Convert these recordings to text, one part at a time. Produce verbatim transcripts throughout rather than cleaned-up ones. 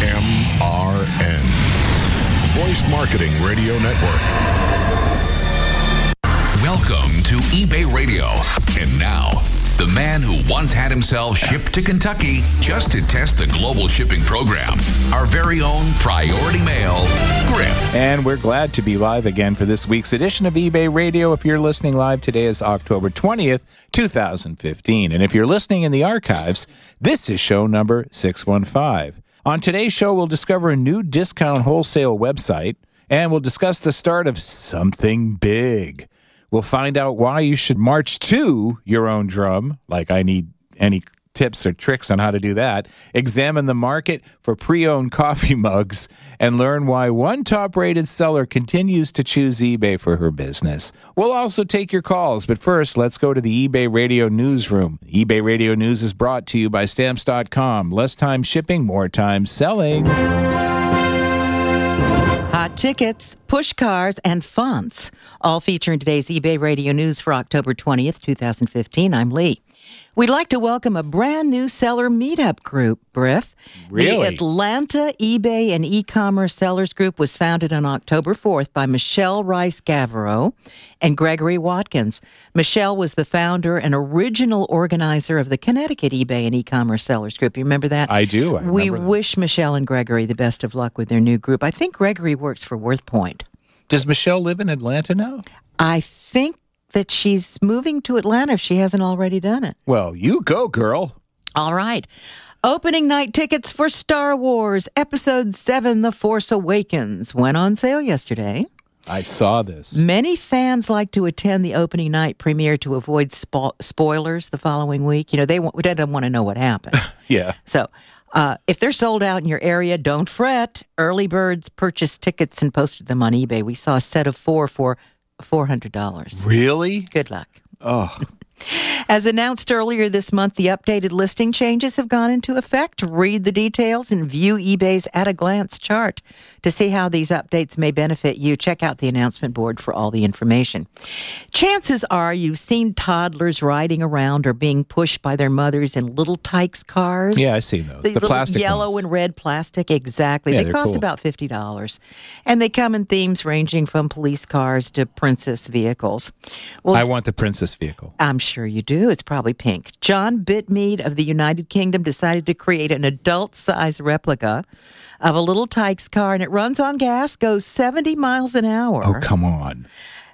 M R N, Voice Marketing Radio Network. Welcome to eBay Radio. And now, the man who once had himself shipped to Kentucky just to test the global shipping program, our very own Priority Mail, Griff. And we're glad to be live again for this week's edition of eBay Radio. If you're listening live, today is October twentieth, twenty fifteen. And if you're listening in the archives, this is show number six one five. On today's show, we'll discover a new discount wholesale website, and we'll discuss the start of something big. We'll find out why you should march to your own drum, like I need any tips or tricks on how to do that, examine the market for pre-owned coffee mugs, and learn why one top-rated seller continues to choose eBay for her business. We'll also take your calls, but first, let's go to the eBay Radio Newsroom. eBay Radio News is brought to you by Stamps dot com. Less time shipping, more time selling. Hot tickets, push cars, and fonts, all feature in today's eBay Radio News for October twentieth, twenty fifteen. I'm Lee. We'd like to welcome a brand new seller meetup group, Griff. Really? The Atlanta eBay and e-commerce sellers group was founded on October fourth by Michelle Rice Gavereau and Gregory Watkins. Michelle was the founder and original organizer of the Connecticut eBay and e-commerce sellers group. You remember that? I do. I we remember that. wish Michelle and Gregory the best of luck with their new group. I think Gregory works for WorthPoint. Does Michelle live in Atlanta now? I think that she's moving to Atlanta if she hasn't already done it. Well, you go, girl. All right. Opening night tickets for Star Wars Episode seven, The Force Awakens, went on sale yesterday. I saw this. Many fans like to attend the opening night premiere to avoid spo- spoilers the following week. You know, they, want, they don't want to know what happened. Yeah. So uh, if they're sold out in your area, don't fret. Early birds purchased tickets and posted them on eBay. We saw a set of four for four hundred dollars. Really? Good luck. Oh. As announced earlier this month, the updated listing changes have gone into effect. Read the details and view eBay's at-a-glance chart to see how these updates may benefit you. Check out the announcement board for all the information. Chances are you've seen toddlers riding around or being pushed by their mothers in little Tykes cars. Yeah, I've seen those. The, The little plastic yellow ones. and red plastic, exactly. Yeah, they they're cost cool. about fifty dollars. And they come in themes ranging from police cars to princess vehicles. Well, I want the princess vehicle. I'm sure you do. It's probably pink. John Bitmead of the United Kingdom decided to create an adult-size replica of a little Tykes car, and it runs on gas, goes seventy miles an hour. Oh, come on.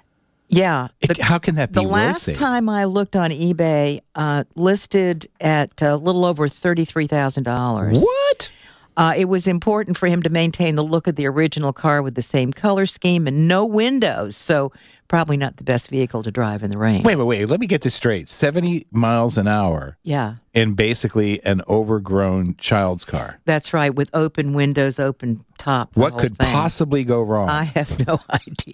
Yeah. It, how can that be The last road safe? time I looked on eBay, uh, listed at a little over thirty-three thousand dollars. What? Uh, it was important for him to maintain the look of the original car with the same color scheme and no windows, so probably not the best vehicle to drive in the rain. Wait, wait, wait. Let me get this straight. seventy miles an hour Yeah, in basically an overgrown child's car. that's right, with open windows, open top. the What whole could thing. possibly go wrong? I have no idea.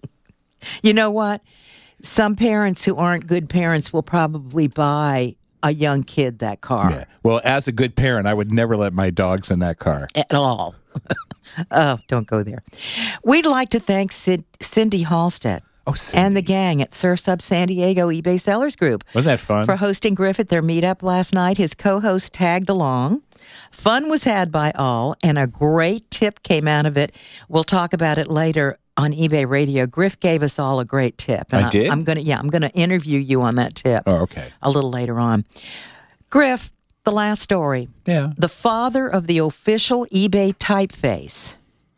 You know what? Some parents who aren't good parents will probably buy a young kid that car. Yeah. Well, as a good parent, I would never let my dogs in that car. At all. Oh, don't go there. We'd like to thank Sid- Cindy Halstead Oh, Cindy. and the gang at Surf's Up San Diego eBay Sellers Group Wasn't that fun? for hosting Griff at their meetup last night. His co-host tagged along. Fun was had by all, and a great tip came out of it. We'll talk about it later on eBay Radio. Griff gave us all a great tip. And I did? I'm gonna, yeah, I'm going to interview you on that tip Oh, okay. a little later on. Griff, the last story. Yeah. The father of the official eBay typeface.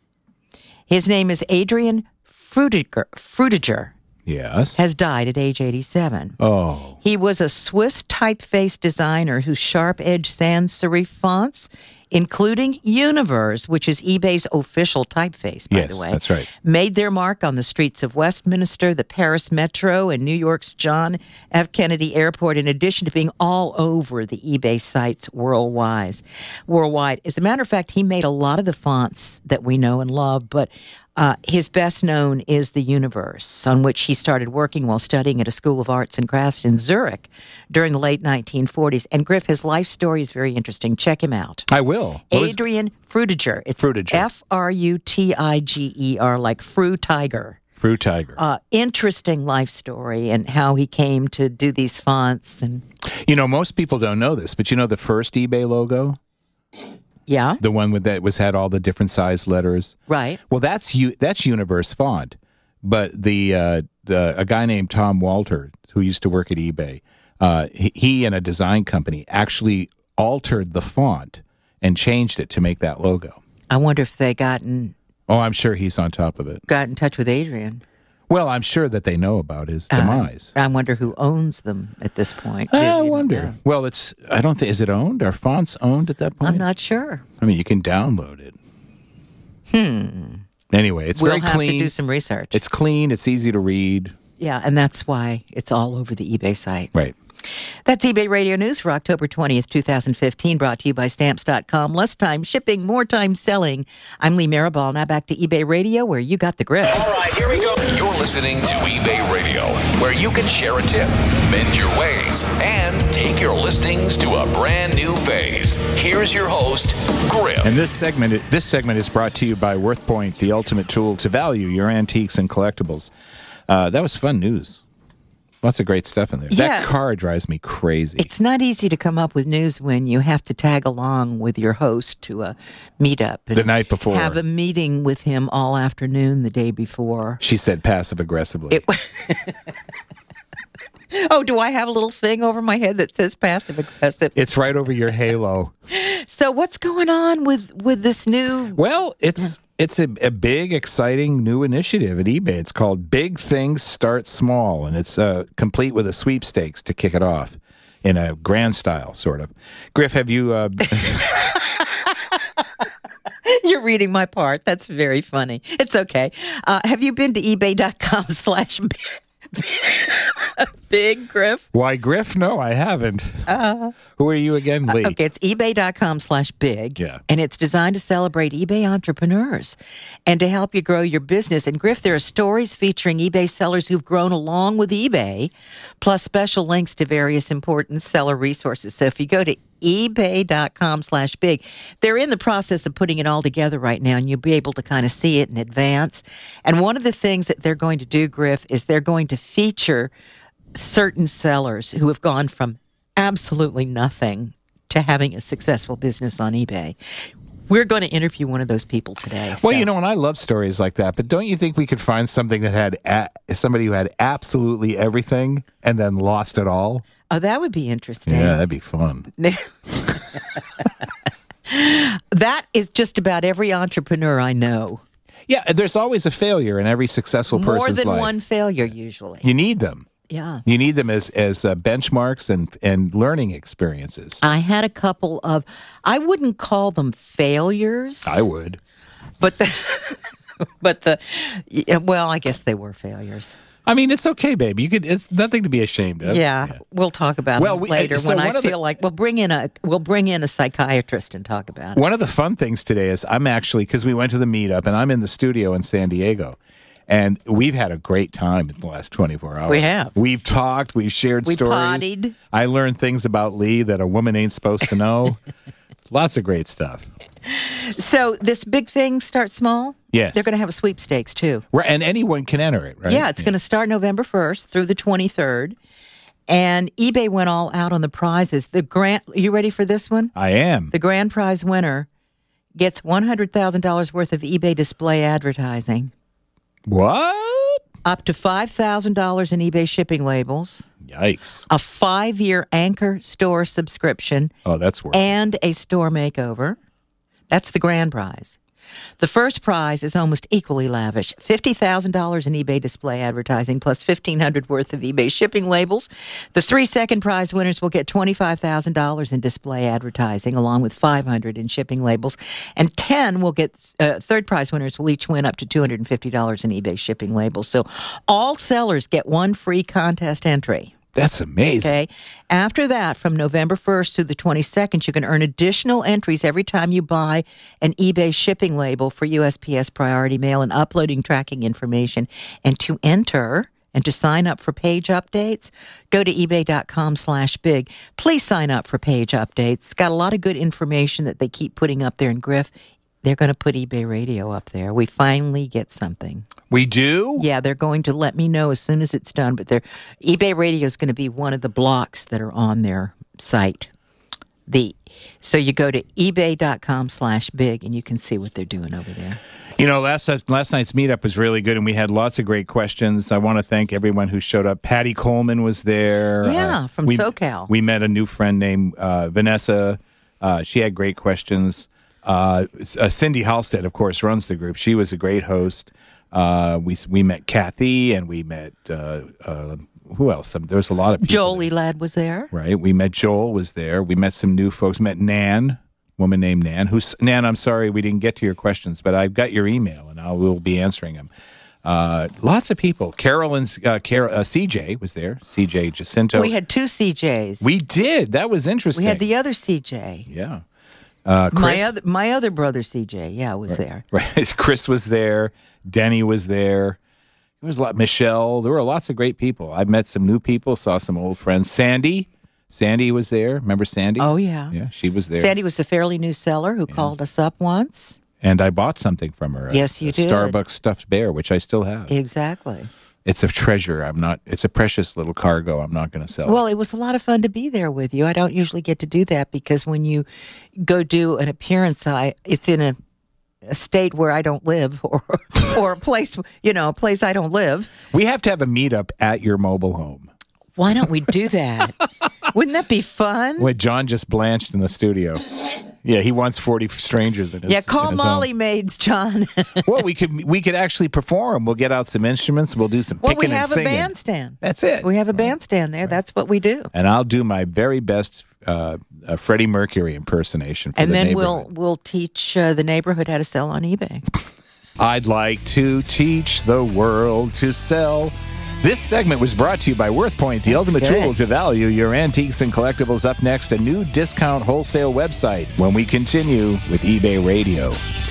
His name is Adrian Frutiger, Frutiger Yes. has died at age eighty-seven. oh. He was a Swiss typeface designer whose sharp-edged sans serif fonts, including Universe, which is eBay's official typeface, by Yes, the way, that's right. made their mark on the streets of Westminster, the Paris Metro, and New York's John F. Kennedy Airport, in addition to being all over the eBay sites worldwide. Worldwide. As a matter of fact, he made a lot of the fonts that we know and love, but Uh, his best known is the Universe, on which he started working while studying at a School of Arts and Crafts in Zurich during the late nineteen forties. And Griff, his life story is very interesting. Check him out. I will. What was- Adrian Frutiger. It's Frutiger. F R U T I G E R, like Fru Tiger. Fru Tiger. Uh, interesting life story and how he came to do these fonts. And You know, most people don't know this, but you know the first eBay logo? Yeah. The one with that was had all the different size letters. Right. Well, that's you. That's Universe Font. But the, uh, the a guy named Tom Walter, who used to work at eBay, uh, he, he and a design company actually altered the font and changed it to make that logo. I wonder if they gotten Oh, I'm sure he's on top of it. got in touch with Adrian. Well, I'm sure that they know about his demise. Uh, I wonder who owns them at this point. I You don't wonder. know. Well, it's. I don't think. Is it owned? Are fonts owned at that point? I'm not sure. I mean, you can download it. Hmm. Anyway, it's we'll very have clean. to do some research. It's clean. It's easy to read. Yeah, and that's why it's all over the eBay site. Right. That's eBay Radio News for October twentieth, twenty fifteen, brought to you by Stamps dot com. Less time shipping, more time selling. I'm Lee Maribal. Now back to eBay Radio, where you got the grip. All right, here we go. You're listening to eBay Radio, where you can share a tip, mend your ways, and take your listings to a brand new phase. Here's your host, Griff. And this segment, this segment is brought to you by WorthPoint, the ultimate tool to value your antiques and collectibles. Uh, that was fun news. Lots of great stuff in there. Yeah. That car drives me crazy. It's not easy to come up with news when you have to tag along with your host to a meetup. And The night before. Have a meeting with him all afternoon the day before. She said passive aggressively. It, oh, do I have a little thing over my head that says passive aggressive? It's right over your halo. So what's going on with, with this new... Well, it's it's a, a big, exciting new initiative at eBay. It's called Big Things Start Small, and it's uh, complete with a sweepstakes to kick it off in a grand style, sort of. Griff, have you... Uh, You're reading my part. That's very funny. It's okay. Uh, have you been to ebay.com slash big, Griff? why, Griff? No, I haven't. Uh, Who are you again, Lee? Okay, it's ebay.com slash big. Yeah. And it's designed to celebrate eBay entrepreneurs and to help you grow your business. And Griff, there are stories featuring eBay sellers who've grown along with eBay, plus special links to various important seller resources. So if you go to ebay.com slash big, they're in the process of putting it all together right now, and you'll be able to kind of see it in advance. And one of the things that they're going to do, Griff, is they're going to feature certain sellers who have gone from absolutely nothing to having a successful business on eBay. We're going to interview one of those people today. Well, so. you know, and I love stories like that, but don't you think we could find something that had a- somebody who had absolutely everything and then lost it all? Oh, that would be interesting. Yeah, that'd be fun. That is just about every entrepreneur I know. Yeah, there's always a failure in every successful More person's than life. one failure, usually. You need them. Yeah. You need them as as uh, benchmarks and and learning experiences. I had a couple of, I wouldn't call them failures, I would. but the, but the, yeah, well, I guess they were failures. I mean, it's okay, baby. You could. It's nothing to be ashamed of. Yeah, we'll talk about Well, it we- later so when one I of the- feel like we'll bring in a we'll bring in a psychiatrist and talk about it. One of the fun things today is I'm actually, because we went to the meetup and I'm in the studio in San Diego. And we've had a great time in the last twenty-four hours. We have. We've talked. We've shared We stories. pottied. I learned things about Lee that a woman ain't supposed to know. Lots of great stuff. So this big thing starts small. Yes. They're going to have a sweepstakes too. Right, and anyone can enter it, right? Yeah, it's going to start November first through the twenty-third. And eBay went all out on the prizes. The grand, are you ready for this one? I am. The grand prize winner gets one hundred thousand dollars worth of eBay display advertising, What? up to five thousand dollars in eBay shipping labels, Yikes. a five-year Anchor store subscription, Oh, that's worth it. and a store makeover. That's the grand prize. The first prize is almost equally lavish. fifty thousand dollars in eBay display advertising plus fifteen hundred dollars worth of eBay shipping labels. The three second prize winners will get twenty-five thousand dollars in display advertising along with five hundred dollars in shipping labels. And ten will get, uh, third prize winners will each win up to two hundred fifty dollars in eBay shipping labels. So all sellers get one free contest entry. That's amazing. Okay. After that, from November first through the twenty-second, you can earn additional entries every time you buy an eBay shipping label for U S P S Priority Mail and uploading tracking information. And to enter and to sign up for page updates, go to ebay.com slash big. Please sign up for page updates. It's got a lot of good information that they keep putting up there in Griff. They're going to put eBay Radio up there. We finally get something. We do? Yeah, they're going to let me know as soon as it's done, but they're, eBay Radio is going to be one of the blocks that are on their site. The so you go to ebay.com slash big and you can see what they're doing over there. You know, last last night's meetup was really good, and we had lots of great questions. I want to thank everyone who showed up. Patty Coleman was there. Yeah, uh, from we, SoCal. We met a new friend named uh, Vanessa. Uh, she had great questions. Uh, uh, Cindy Halstead, of course, runs the group. She was a great host. Uh, we we met Kathy, and we met uh, uh, who else? There was a lot of people. Joel there. Elad was there. Right. We met Joel was there. We met some new folks. Met Nan. Woman named Nan. Who's Nan? I'm sorry we didn't get to your questions, but I've got your email and I will be answering them. Uh, lots of people. Carolyn's uh, Car- uh, C J was there. C J Jacinto. We had two C Js. We did. That was interesting. We had the other C J. Yeah. Uh, Chris, my other my other brother C J. Yeah, was right, there. Right. Chris was there. Denny was there. There was a lot. Michelle. There were lots of great people. I met some new people. Saw some old friends. Sandy. Sandy was there. Remember Sandy? Oh, yeah. Yeah, she was there. Sandy was a fairly new seller who yeah. called us up once. And I bought something from her. Yes, a, you a did. Starbucks stuffed bear, which I still have. Exactly. It's a treasure. I'm not. It's a precious little cargo. I'm not going to sell. Well, it was a lot of fun to be there with you. I don't usually get to do that because when you go do an appearance, I it's in a, a state where I don't live, or or a place you know a place I don't live. We have to have a meetup at your mobile home. Why don't we do that? Wouldn't that be fun? Wait, John just blanched in the studio. Yeah, he wants forty strangers in his. Yeah, call in his Molly home. Maids, John. Well, we could we could actually perform. We'll get out some instruments. We'll do some well, picking we have and singing. a bandstand. That's it. We have a bandstand there. Right. That's what we do. And I'll do my very best uh, uh, Freddie Mercury impersonation for and the then neighborhood. we'll we'll teach uh, the neighborhood how to sell on eBay. I'd like to teach the world to sell. This segment was brought to you by WorthPoint, the That's ultimate good. tool to value your antiques and collectibles. Up next, a new discount wholesale website when we continue with eBay Radio.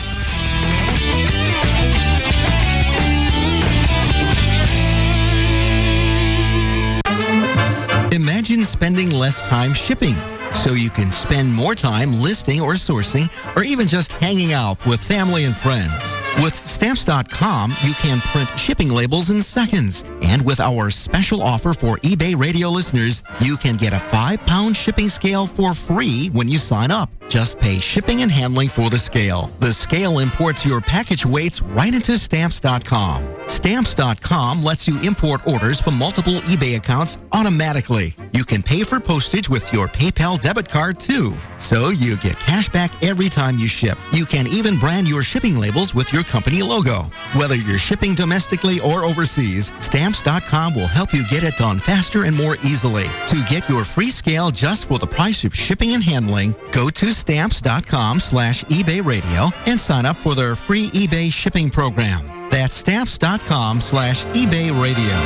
Imagine spending less time shipping so you can spend more time listing or sourcing or even just hanging out with family and friends. With Stamps dot com, you can print shipping labels in seconds. And with our special offer for eBay Radio listeners, you can get a five-pound shipping scale for free when you sign up. Just pay shipping and handling for the scale. The scale imports your package weights right into Stamps dot com. Stamps dot com lets you import orders from multiple eBay accounts automatically. You can pay for postage with your PayPal debit card too. So you get cash back every time you ship. You can even brand your shipping labels with your company logo. Whether you're shipping domestically or overseas, Stamps dot com will help you get it done faster and more easily. To get your free scale just for the price of shipping and handling, go to Stamps dot com slash eBay Radio and sign up for their free eBay shipping program. That's Stamps dot com slash eBay Radio.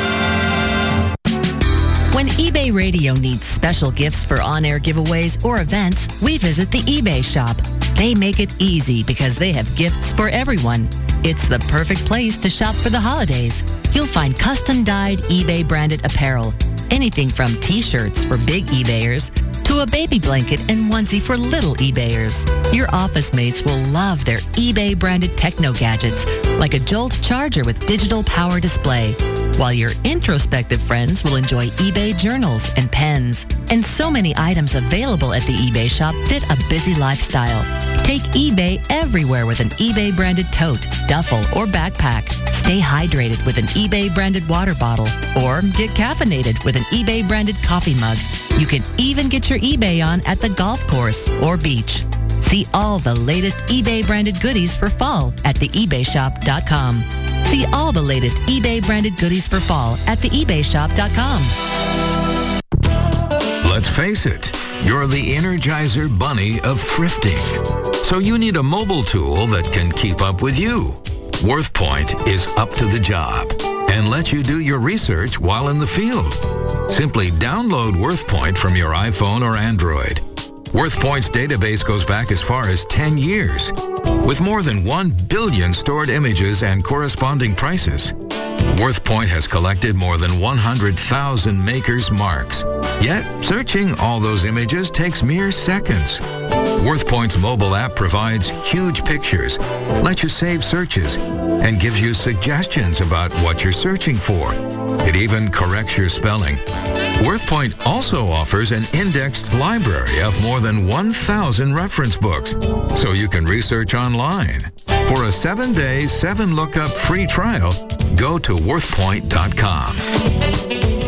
When eBay Radio needs special gifts for on-air giveaways or events, we visit the eBay shop. They make it easy because they have gifts for everyone. It's the perfect place to shop for the holidays. You'll find custom-dyed eBay-branded apparel, anything from T-shirts for big eBayers to a baby blanket and onesie for little eBayers. Your office mates will love their eBay-branded techno gadgets, like a Jolt charger with digital power display, while your introspective friends will enjoy eBay journals and pens. And so many items available at the eBay shop fit a busy lifestyle. Take eBay everywhere with an eBay-branded tote, duffel, or backpack. Stay hydrated with an eBay-branded water bottle, or get caffeinated with an eBay-branded coffee mug. You can even get your eBay on at the golf course or beach. See all the latest eBay-branded goodies for fall at the ebay shop dot com. See all the latest eBay-branded goodies for fall at the ebay shop dot com. Let's face it, you're the Energizer Bunny of thrifting. So you need a mobile tool that can keep up with you. WorthPoint is up to the job and lets you do your research while in the field. Simply download WorthPoint from your iPhone or Android. WorthPoint's database goes back as far as ten years. With more than one billion stored images and corresponding prices, WorthPoint has collected more than one hundred thousand makers' marks. Yet, searching all those images takes mere seconds. WorthPoint's mobile app provides huge pictures, lets you save searches, and gives you suggestions about what you're searching for. It even corrects your spelling. WorthPoint also offers an indexed library of more than one thousand reference books, so you can research online. For a seven-day, seven-lookup free trial, go to worth point dot com.